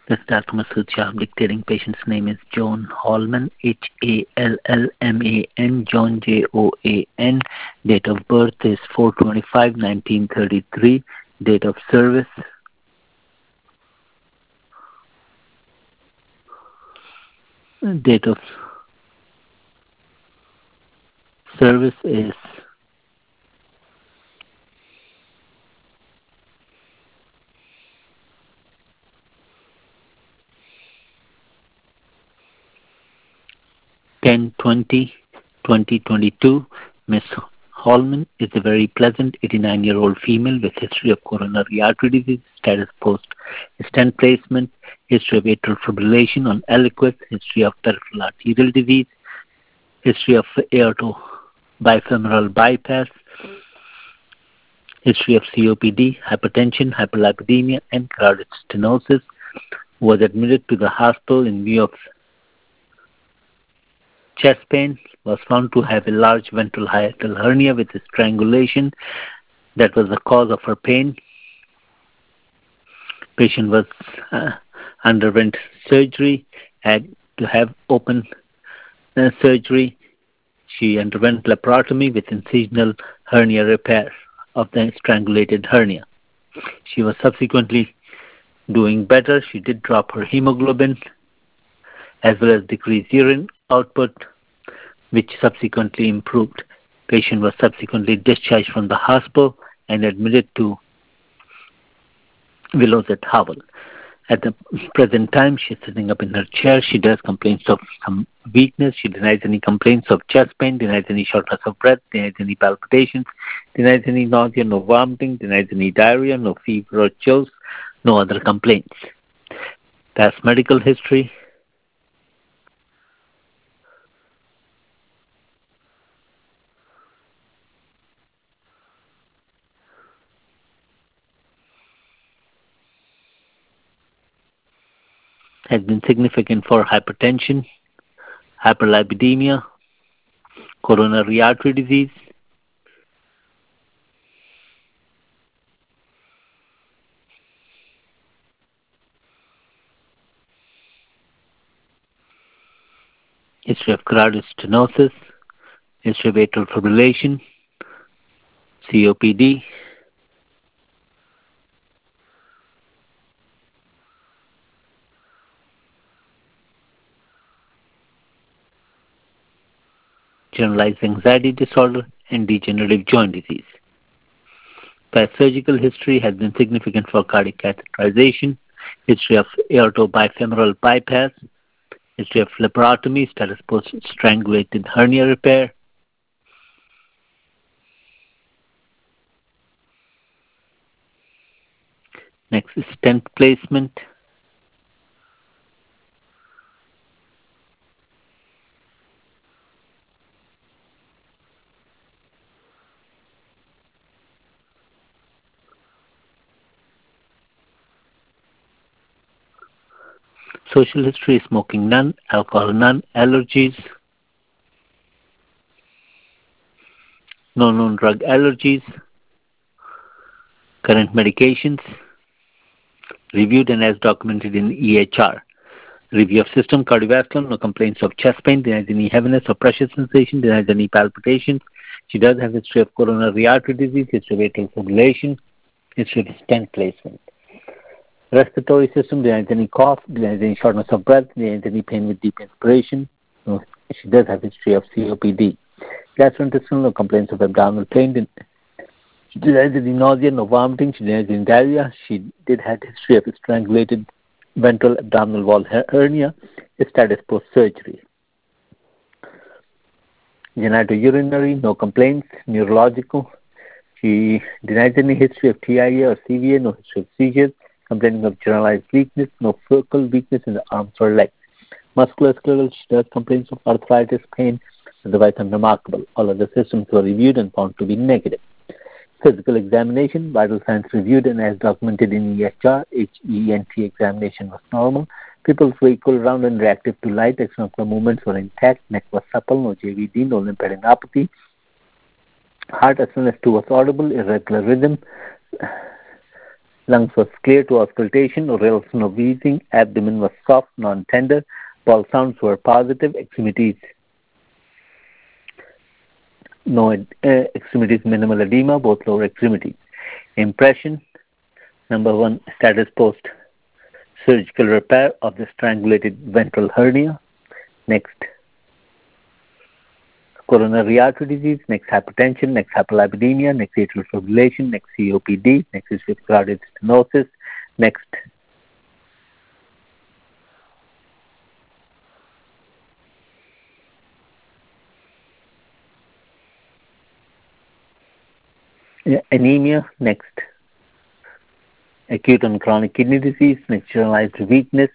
This diagnose search I'm dictating patient's name is John Hallman, Hallman, John Joan. Date of birth is 4/25/1933. Date of service is 10/20/2022. Miss Hallman is a very pleasant 89-year-old female with history of coronary artery disease, status post stent placement, history of atrial fibrillation on Eliquis, history of peripheral arterial disease, history of aorto bifemoral bypass, history of COPD, hypertension, hyperlipidemia, and carotid stenosis. Was admitted to the hospital in view of chest pain, was found to have a large ventral hiatal hernia with strangulation. That was the cause of her pain. Patient was underwent surgery, had to have open surgery. She underwent laparotomy with incisional hernia repair of the strangulated hernia. She was subsequently doing better. She did drop her hemoglobin as well as decrease urine output, which subsequently improved. Patient was subsequently discharged from the hospital and admitted to Willows at Howell. At the present time, she's sitting up in her chair. She does complaints of some weakness. She denies any complaints of chest pain, denies any shortness of breath, denies any palpitations, denies any nausea, no vomiting, denies any diarrhea, no fever or chills, no other complaints. Past medical history. Has been significant for hypertension, hyperlipidemia, coronary artery disease, history of carotid stenosis, history of atrial fibrillation, COPD, generalized anxiety disorder, and degenerative joint disease. Past surgical history has been significant for cardiac catheterization, history of aortobifemoral bypass, history of laparotomy, status post strangulated hernia repair, next is stent placement, social history, smoking none, alcohol none, allergies, no known drug allergies, current medications, reviewed and as documented in EHR. Review of system, cardiovascular, no complaints of chest pain, denies any heaviness or pressure sensation, denies any palpitations. She does have history of coronary artery disease, history of atrial fibrillation, history of stent placement. Respiratory system, denies any cough, denies any shortness of breath, denies any pain with deep inspiration. No, she does have history of COPD. Gastrointestinal, no complaints of abdominal pain. She denies any nausea, no vomiting. She denies any diarrhea. She did have history of strangulated ventral abdominal wall hernia, status post-surgery. Genitourinary, no complaints. Neurological, she denies any history of TIA or CVA, no history of seizures, complaining of generalized weakness, no focal weakness in the arms or legs. Musculoskeletal, she does complaints of arthritis, pain, otherwise unremarkable. All other systems were reviewed and found to be negative. Physical examination, vital signs reviewed and as documented in EHR, HENT examination was normal. Pupils were equal, round and reactive to light. External movements were intact. Neck was supple, no JVD, no lymphadenopathy. Heart SNS2 was audible, irregular rhythm. Lungs was clear to auscultation, or else no wheezing. Abdomen was soft, non-tender. Bowel sounds were positive. Extremities, no extremities, minimal edema, both lower extremities. Impression, number 1, status post surgical repair of the strangulated ventral hernia. Next, coronary artery disease. Next, hypertension. Next, hyperlipidemia. Next, atrial fibrillation. Next, COPD. Next is cardiac stenosis. Next, anemia. Next, acute and chronic kidney disease. Next, generalized weakness.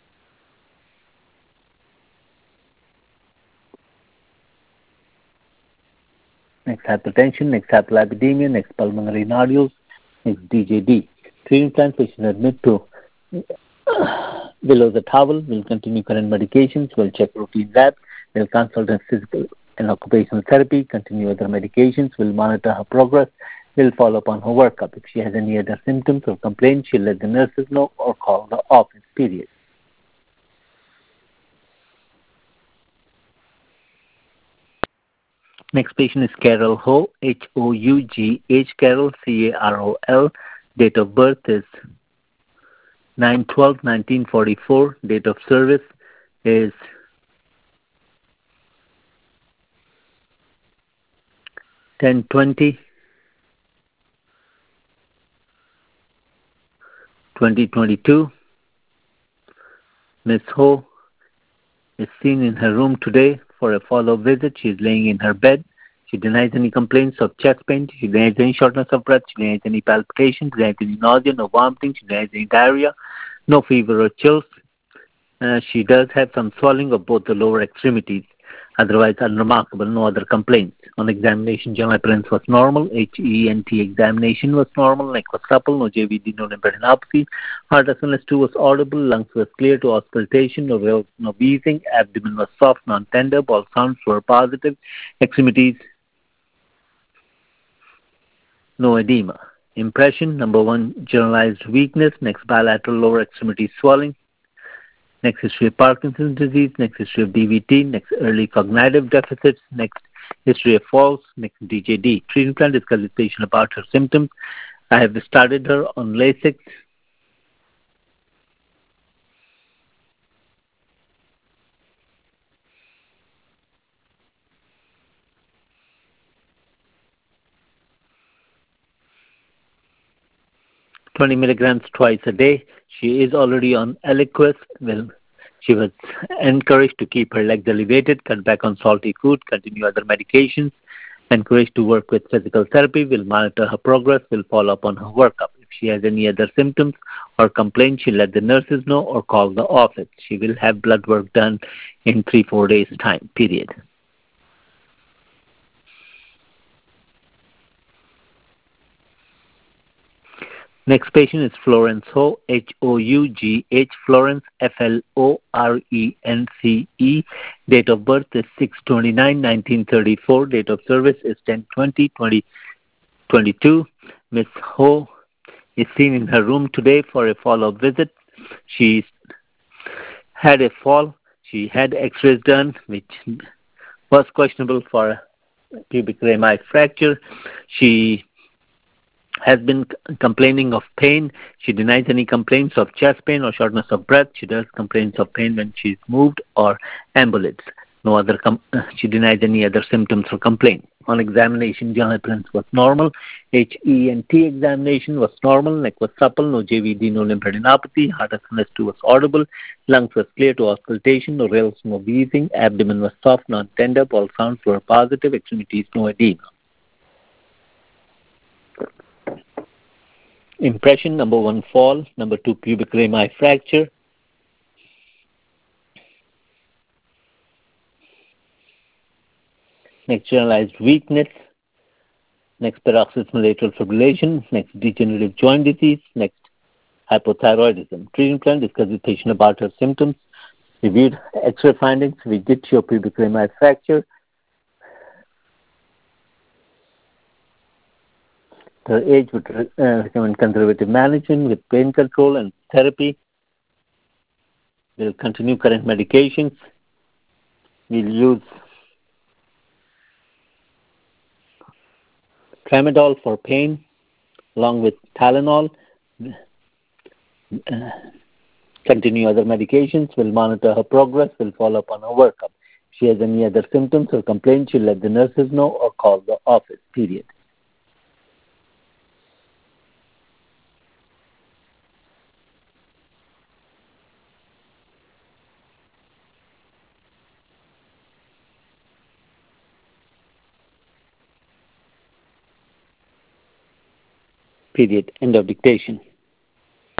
Next, hypertension. Next, hyperlipidemia. Next, pulmonary nodules. Next, DJD. Treatment plan: patient admit to below the towel. Will continue current medications. Will check routine labs. Will consult a physical and occupational therapy. Continue other medications. Will monitor her progress. Will follow up on her workup. If she has any other symptoms or complaints, she'll let the nurses know or call the office. Period. Next patient is Carol Ho, Hough, Carol, Carol. Date of birth is 9/12/1944. Date of service is 10/20/2022. Ms. Ho is seen in her room today for a follow-up visit. She is laying in her bed. She denies any complaints of chest pain. She denies any shortness of breath. She denies any palpitations. She denies any nausea, no vomiting. She denies any diarrhea, no fever or chills. She does have some swelling of both the lower extremities. Otherwise, unremarkable, no other complaints. On examination, general appearance was normal. HENT examination was normal. Neck was supple, no JVD, no lymphadenopathy. Heart SNS2 was audible. Lungs was clear to auscultation, no wheezing. Abdomen was soft, non-tender. Bowel sounds were positive. Extremities, no edema. Impression, number 1, generalized weakness. Next, bilateral lower extremity swelling. Next, history of Parkinson's disease. Next, history of DVT. Next, early cognitive deficits. Next, history of falls. Next, DJD. Treatment plan: discuss with patient about her symptoms. I have started her on Lasix. $20 milligrams twice a day. She is already on Eliquis. Well, she was encouraged to keep her legs elevated, cut back on salty food, continue other medications, encouraged to work with physical therapy, will monitor her progress, will follow up on her workup. If she has any other symptoms or complaints, she'll let the nurses know or call the office. She will have blood work done in 3-4 days' time, period. Next patient is Florence Ho, Hough, Florence, Florence. Date of birth is 6/29/1934. Date of service is 10/20/2022. Ms. Ho is seen in her room today for a follow-up visit. She had a fall. She had x-rays done, which was questionable for pubic rami fracture. She has been complaining of pain. She denies any complaints of chest pain or shortness of breath. She does complaints of pain when she's moved or ambulates. No other. She denies any other symptoms or complaints. On examination, general appearance was normal. HENT examination was normal. Neck was supple. No JVD, no lymphadenopathy. Heart SNS2 was audible. Lungs was clear to auscultation. No rales, no wheezing. Abdomen was soft, non-tender. Bowel sounds were positive. Extremities, no edema. Impression, number 1, fall. Number 2, pubic rami fracture. Next, generalized weakness. Next, paroxysmal atrial fibrillation. Next, degenerative joint disease. Next, hypothyroidism. Treatment plan: discuss with patient about her symptoms. Reviewed X-ray findings. We did show pubic rami fracture. Her age would recommend conservative management with pain control and therapy. We'll continue current medications. We'll use tramadol for pain along with Tylenol. Continue other medications. We'll monitor her progress. We'll follow up on her workup. If she has any other symptoms or complaints, she'll let the nurses know or call the office, period. Period. End of dictation.